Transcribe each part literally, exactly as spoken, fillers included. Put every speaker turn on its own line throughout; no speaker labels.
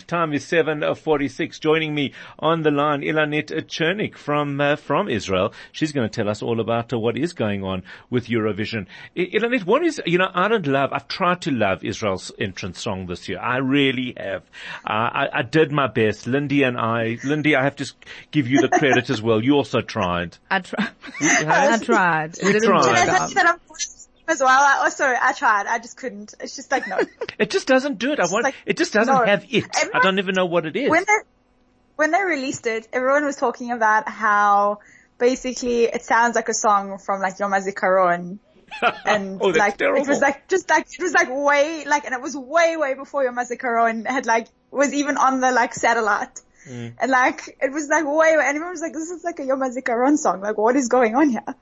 Time is seven forty-six. Joining me on the line, Ilanit Chernik from uh, from Israel. She's going to tell us all about uh, what is going on with Eurovision. I- Ilanit, what is, you know, I don't love, I've tried to love Israel's entrance song this year. I really have. Uh, I, I did my best. Lindy and I, Lindy, I have to give you the credit as well. You also tried.
I tried.
Yes?
I tried.
You
It didn't
tried.
work out.
As well, I also I tried. I just couldn't. It's just like no.
It just doesn't do it. I want.
like,
it just doesn't
no.
have it.
Everyone,
I don't even know what it is.
When they when they released it, everyone was talking about how basically it sounds like a song from like Yom HaZikaron, and
oh, that's
like
terrible.
it was like just like it was like way like and it was way way before Yom HaZikaron had like was even on the like satellite. Mm. And like it was like way and everyone was like, this is like a Yom HaZikaron song. Like what is going on here?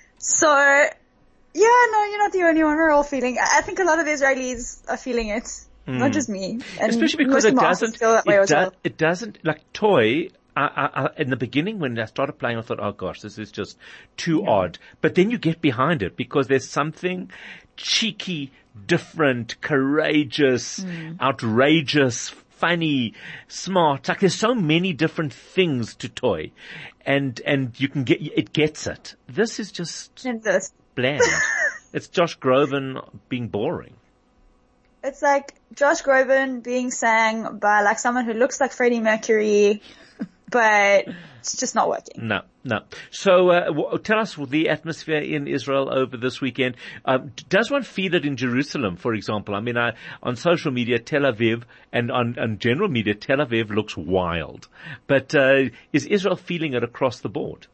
So. Yeah, no, you're not the only one. We're all feeling. I think a lot of the Israelis are feeling it, mm. not just me. And
especially because it doesn't.
It,
do,
well.
it doesn't like Toy. I, I, I, in the beginning, when I started playing, I thought, "Oh gosh, this is just too yeah. odd." But then you get behind it because there's something cheeky, different, courageous, mm. outrageous, funny, smart. Like there's so many different things to Toy, and and you can get it gets it. This is just. Bland. It's Josh Groban being boring.
It's like Josh Groban being sang by like someone who looks like Freddie Mercury, but it's just not working.
No, no. So uh, w- tell us the atmosphere in Israel over this weekend. Um, does one feel it in Jerusalem, for example? I mean, I, on social media, Tel Aviv, and on, on general media, Tel Aviv looks wild. But uh, is Israel feeling it across the board?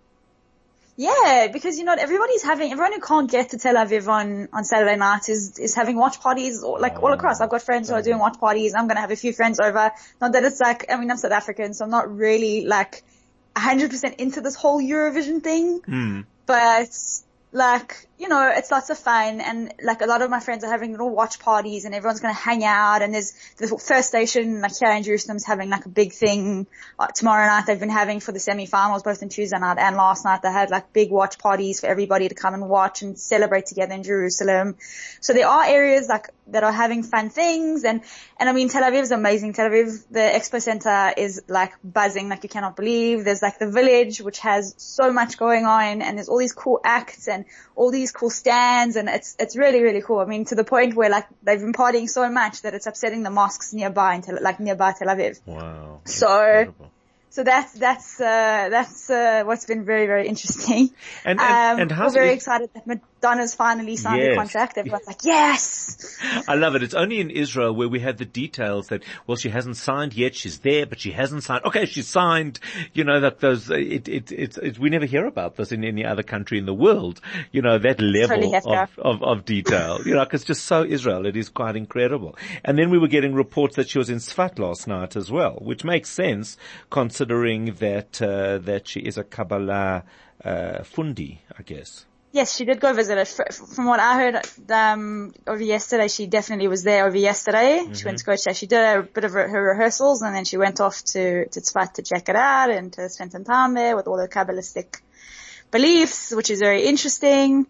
Yeah, because, you know, everybody's having, everyone who can't get to Tel Aviv on, on Saturday night is, is having watch parties, or, like, all across. I've got friends who are doing watch parties. I'm gonna have a few friends over. Not that it's like, I mean, I'm South African, so I'm not really, like, one hundred percent into this whole Eurovision thing. Mm. But, like, you know, it's lots of fun, and, like, a lot of my friends are having little watch parties, and everyone's gonna hang out, and there's the first station, like, here in Jerusalem's having, like, a big thing uh, tomorrow night. They've been having for the semi-finals, both on Tuesday night and last night. They had, like, big watch parties for everybody to come and watch and celebrate together in Jerusalem. So there are areas, like, that are having fun things, and, and I mean, Tel Aviv is amazing. Tel Aviv, the Expo Center is, like, buzzing like you cannot believe. There's, like, the Village, which has so much going on, and there's all these cool acts and all these cool stands, and it's it's really really cool. I mean, to the point where like they've been partying so much that it's upsetting the mosques nearby in Tel, like nearby Tel Aviv.
Wow.
So
incredible.
so that's that's uh that's uh what's been very very interesting.
And and,
um,
and how's
we're very
it,
excited that Madonna's finally signed
yes.
the contract. Everyone's like, yes.
I love it. It's only in Israel where we have the details that, well, she hasn't signed yet. She's there, but she hasn't signed. Okay, she's signed. You know, that those, it, it, it, it we never hear about this in any other country in the world. You know, that level
totally
of, of, of detail. You know, 'cause it's just so Israel. It is quite incredible. And then we were getting reports that she was in Sfat last night as well, which makes sense considering that, uh, that she is a Kabbalah, uh, fundi, I guess.
Yes, she did go visit it. From what I heard um, over yesterday, she definitely was there over yesterday. Mm-hmm. She went to go check. She did a bit of her rehearsals, and then she went off to to Tzfat to check it out and to spend some time there with all the Kabbalistic beliefs, which is very interesting.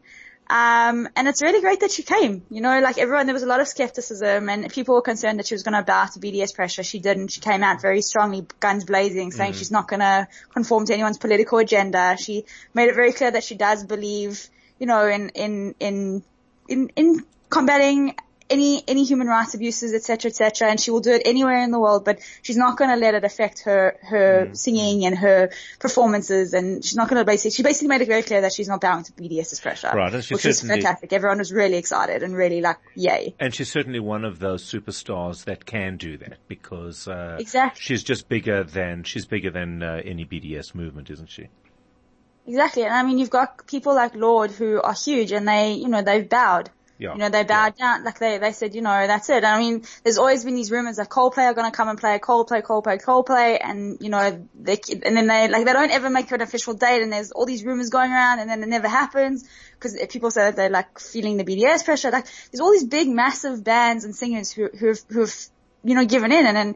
Um, and it's really great that she came. You know, like everyone, there was a lot of skepticism, and people were concerned that she was going to bow to B D S pressure. She didn't. She came out very strongly, guns blazing, saying mm. she's not going to conform to anyone's political agenda. She made it very clear that she does believe, you know, in in in in, in combating any any human rights abuses, et cetera, et cetera, and she will do it anywhere in the world, but she's not going to let it affect her her mm. singing and her performances, and she's not going to basically she basically made it very clear that she's not bowing to BDS's pressure,
right? And
which is fantastic. Everyone was really excited and really like, yay!
And she's certainly one of those superstars that can do that because uh,
exactly
she's just bigger than she's bigger than uh, any B D S movement, isn't she?
Exactly, and I mean you've got people like Lorde who are huge, and they you know they've bowed.
Yeah.
You know, they bowed yeah. down, like they, they said, you know, that's it. I mean, there's always been these rumors that Coldplay are going to come and play Coldplay, Coldplay, Coldplay, and, you know, they, and then they, like, they don't ever make an official date, and there's all these rumors going around, and then it never happens, because people say that they're, like, feeling the B D S pressure. Like, there's all these big, massive bands and singers who, who've, who've, you know, given in, and then,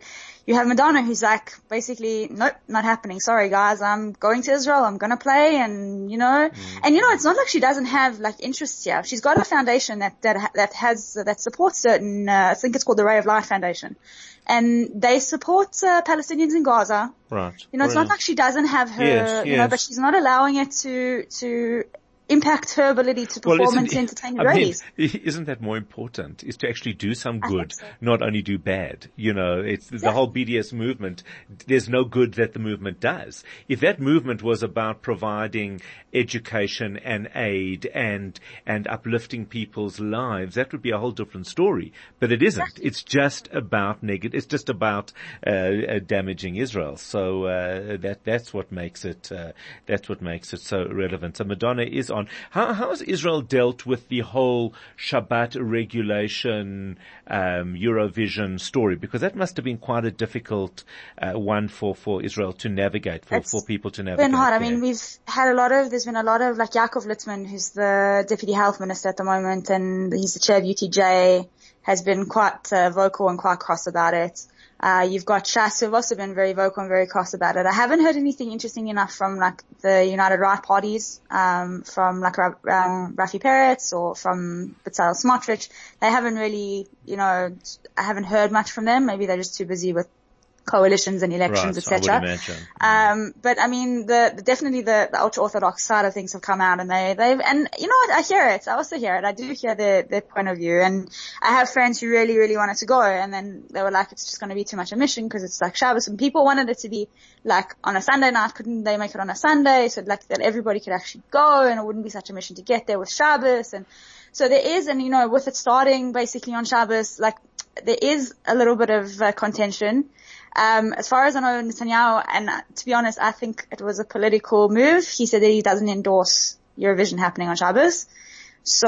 you have Madonna who's like, basically, nope, not happening. Sorry guys, I'm going to Israel. I'm going to play. And, you know, mm. and you know, it's not like she doesn't have like interests here. She's got a foundation that, that, that has, uh, that supports certain, uh, I think it's called the Ray of Life Foundation. And they support, uh, Palestinians in Gaza.
Right.
You know, it's
Brilliant.
not like she doesn't have her,
yes,
you
yes.
know, but she's not allowing it to, to, impact her ability to perform
well,
and to entertain the
I mean,
Israelis.
Isn't that more important? Is to actually do some good,
so.
not only do bad. You know, it's
exactly.
the whole B D S movement. There's no good that the movement does. If that movement was about providing education and aid and and uplifting people's lives, that would be a whole different story. But it isn't.
Exactly.
It's just about negative. It's just about uh, uh, damaging Israel. So uh, that that's what makes it. Uh, that's what makes it so relevant. So Madonna is on. How, how has Israel dealt with the whole Shabbat regulation, um, Eurovision story? Because that must have been quite a difficult uh, one for, for Israel to navigate, for, for people to navigate.
It's been hard.
There.
I mean, we've had a lot of, there's been a lot of, like Yaakov Litzman, who's the Deputy Health Minister at the moment, and he's the chair of U T J, has been quite uh, vocal and quite cross about it. Uh, you've got Shas who've also been very vocal and very cross about it. I haven't heard anything interesting enough from like the United Right parties, um, from like um, Rafi Peretz or from Bezalel Smotrich. They haven't really, you know, I haven't heard much from them. Maybe they're just too busy with coalitions and elections,
right,
et cetera. Um, but I mean, the, the definitely the, the ultra-Orthodox side of things have come out, and they, they've, and you know what, I hear it. I also hear it. I do hear their, their point of view, and I have friends who really, really wanted to go, and then they were like, it's just going to be too much a mission because it's like Shabbos, and people wanted it to be like on a Sunday night. Couldn't they make it on a Sunday so like that everybody could actually go, and it wouldn't be such a mission to get there with Shabbos? And so there is, and you know, with it starting basically on Shabbos, like there is a little bit of uh, contention. Um, as far as I know, Netanyahu, and uh, to be honest, I think it was a political move. He said that he doesn't endorse Eurovision happening on Shabbos. So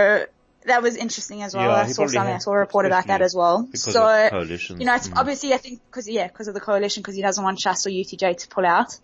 that was interesting as well.
Yeah,
I saw something, I saw a report about that as well. So, you know, it's mm. obviously, I think, cause, yeah, cause of the coalition, cause he doesn't want Shas or U T J to pull out.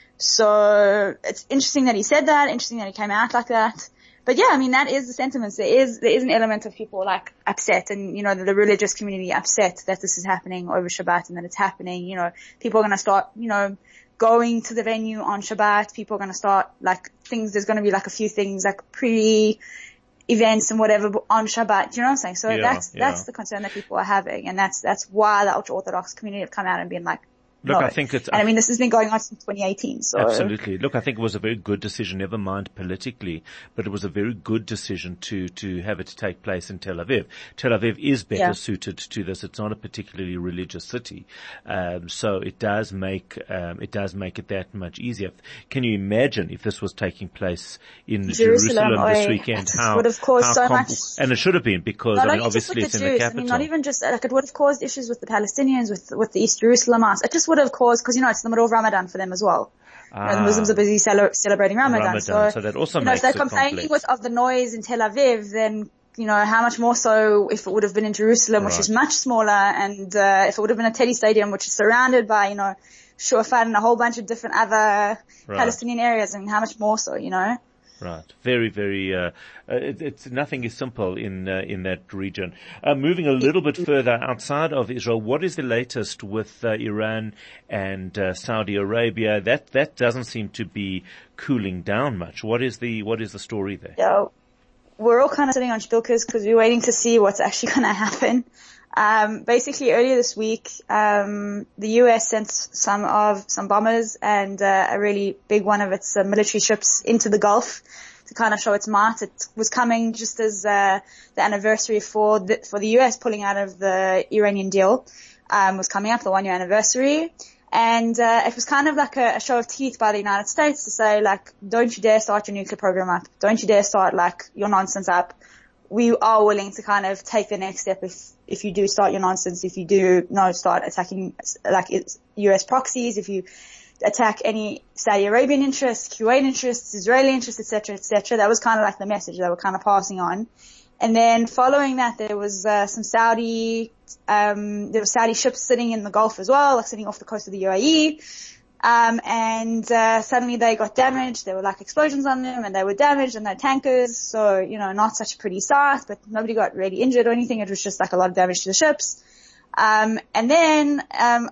So it's interesting that he said that, interesting that he came out like that. But yeah, I mean, that is the sentiments. There is, there is an element of people like upset, and, you know, the, the religious community upset that this is happening over Shabbat and that it's happening. You know, people are going to start, you know, going to the venue on Shabbat. People are going to start like things, there's going to be like a few things like pre events and whatever on Shabbat. Do you know what I'm saying? So
yeah,
that's,
yeah.
that's the concern that people are having. And that's, that's why the ultra-Orthodox community have come out and been like,
Look,
no.
I think it's,
and I mean, this has been going on since twenty eighteen, so.
Absolutely. Look, I think it was a very good decision, never mind politically, but it was a very good decision to, to have it take place in Tel Aviv. Tel Aviv is better
yeah.
suited to this. It's not a particularly religious city. Um, so it does make, um, it does make it that much easier. Can you imagine if this was taking place in Jerusalem, Jerusalem this weekend? How,
would have caused so
compl-
much.
And it should have been because,
not
I mean, obviously
the
it's
Jews,
in the capital.
I mean, not even just, like, it would have caused issues with the Palestinians, with, with the East Jerusalemites. It just would have caused, because, you know, it's the middle of Ramadan for them as well. Ah, you know, the Muslims are busy cel- celebrating Ramadan.
Ramadan.
So,
so that also
you know,
makes
if they're
it
complaining
complex.
with, of the noise in Tel Aviv, then, you know, how much more so if it would have been in Jerusalem,
right.
which is much smaller, and, uh, if it would have been a Teddy Stadium, which is surrounded by, you know, Shurfat and a whole bunch of different other right. Palestinian areas, and how much more so, you know?
Right. Very, very, uh, uh it, it's, nothing is simple in, uh, in that region. Uh, moving a little bit further outside of Israel, what is the latest with, uh, Iran and, uh, Saudi Arabia? That, that doesn't seem to be cooling down much. What is the, what is the story there?
Yeah. We're all kind of sitting on stilkers because we're waiting to see what's actually going to happen. Um, basically earlier this week, um, the U S sent some of, some bombers and, uh, a really big one of its uh, military ships into the Gulf to kind of show its might. It was coming just as, uh, the anniversary for the, for the U S pulling out of the Iranian deal, um, was coming up, the one year anniversary. And, uh, it was kind of like a, a show of teeth by the United States to say, like, don't you dare start your nuclear program up. Don't you dare start, like, your nonsense up. We are willing to kind of take the next step if, if you do start your nonsense, if you do, no, start attacking, like, it's U S proxies, if you attack any Saudi Arabian interests, Kuwait interests, Israeli interests, et cetera, et cetera. That was kind of like the message they were kind of passing on. And then following that, there was, uh, some Saudi, um, there were Saudi ships sitting in the Gulf as well, like sitting off the coast of the U A E. Um, and, uh, suddenly they got damaged. There were like explosions on them and they were damaged and they're tankers. So, you know, not such a pretty sight, but nobody got really injured or anything. It was just like a lot of damage to the ships. Um, and then, um,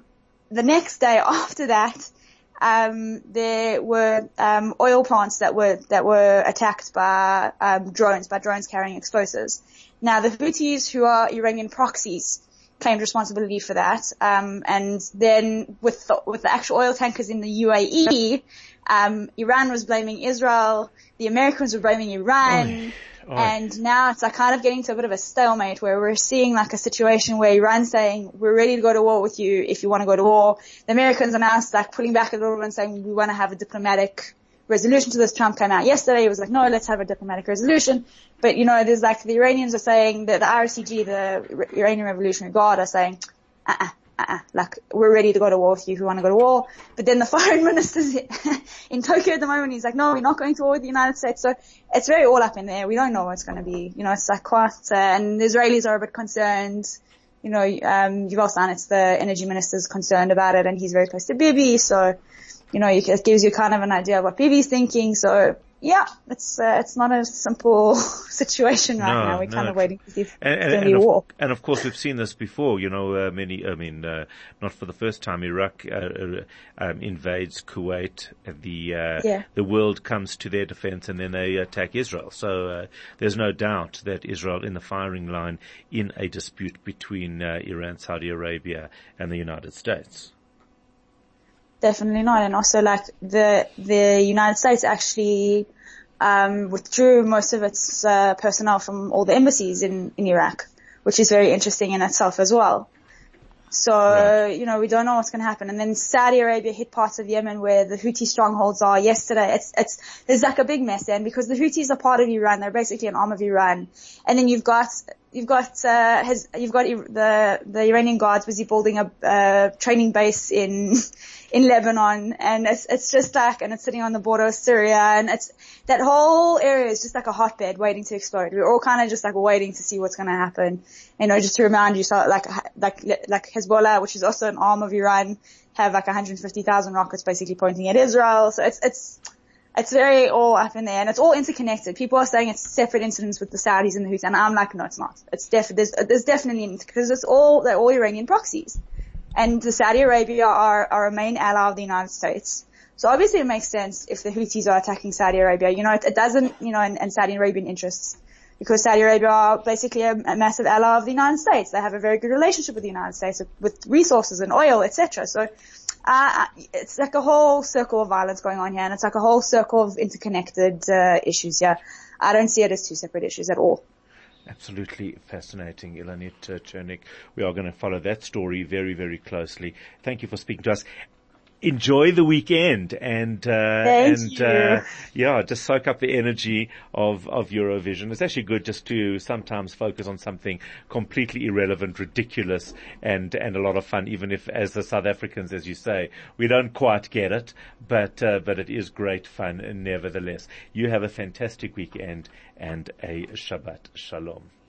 the next day after that, um, there were um, oil plants that were that were attacked by um, drones, by drones carrying explosives. Now, the Houthis, who are Iranian proxies, claimed responsibility for that. Um, and then with the, with the actual oil tankers in the U A E, um, Iran was blaming Israel, the Americans were blaming Iran. Oy. Oy. And now it's like kind of getting to a bit of a stalemate where we're seeing like a situation where Iran's saying, we're ready to go to war with you if you want to go to war. The Americans are now like pulling back a little bit and saying, we want to have a diplomatic resolution to this. Trump came out yesterday. He was like, no, let's have a diplomatic resolution. But, you know, there's like the Iranians are saying that the I R C G, the Iranian Revolutionary Guard, are saying, uh-uh, uh-uh, like, we're ready to go to war with you if you want to go to war. But then the foreign minister's in Tokyo at the moment, he's like, no, we're not going to war with the United States. So it's very all up in there. We don't know what's going to be. You know, it's like quite, uh, and the Israelis are a bit concerned. You know, um, Yuval Steinitz, the energy minister's concerned about it, and he's very close to Bibi, so, you know, it gives you kind of an idea of what Bibi's thinking. So, yeah, it's uh, it's not a simple situation right no, now. We're no. kind of waiting to see if
and,
it's going to be a war.
And of course, we've seen this before. You know, uh, many. I mean, uh, not for the first time. Iraq uh, uh, um, invades Kuwait. The uh,
yeah.
the world comes to their defense, and then they attack Israel. So uh, there's no doubt that Israel in the firing line in a dispute between uh, Iran, Saudi Arabia, and the United States.
Definitely not. And also, like, the, the United States actually, um, withdrew most of its, uh, personnel from all the embassies in, in Iraq, which is very interesting in itself as well. So, right. you know, we don't know what's going to happen. And then Saudi Arabia hit parts of Yemen where the Houthi strongholds are yesterday. It's, it's, there's like a big mess then because the Houthis are part of Iran. They're basically an arm of Iran. And then you've got, you've got, uh, has, you've got the, the Iranian Guards busy building a, uh, training base in, in Lebanon, and it's it's just like, and it's sitting on the border of Syria, and it's that whole area is just like a hotbed waiting to explode. We're all kind of just like waiting to see what's going to happen. You know, just to remind you, so like like like Hezbollah, which is also an arm of Iran, have like one hundred fifty thousand rockets basically pointing at Israel. So it's it's it's very all up in there, and it's all interconnected. People are saying it's separate incidents with the Saudis and the Houthis, and I'm like, no, it's not. It's def there's there's definitely, because it's all they're all Iranian proxies. And the Saudi Arabia are, are a main ally of the United States. So obviously it makes sense if the Houthis are attacking Saudi Arabia. You know, it, it doesn't, you know, and, and Saudi Arabian interests, because Saudi Arabia are basically a, a massive ally of the United States. They have a very good relationship with the United States, with resources and oil, et cetera. So, uh, it's like a whole circle of violence going on here, and it's like a whole circle of interconnected, uh, issues here. I don't see it as two separate issues at all.
Absolutely fascinating, Ilanit uh, Chernik. We are going to follow that story very, very closely. Thank you for speaking to us. Enjoy the weekend and, uh,
Thank
and,
you.
uh, yeah, just soak up the energy of, of Eurovision. It's actually good just to sometimes focus on something completely irrelevant, ridiculous, and, and a lot of fun, even if as the South Africans, as you say, we don't quite get it, but, uh, but it is great fun nevertheless. You have a fantastic weekend and a Shabbat Shalom.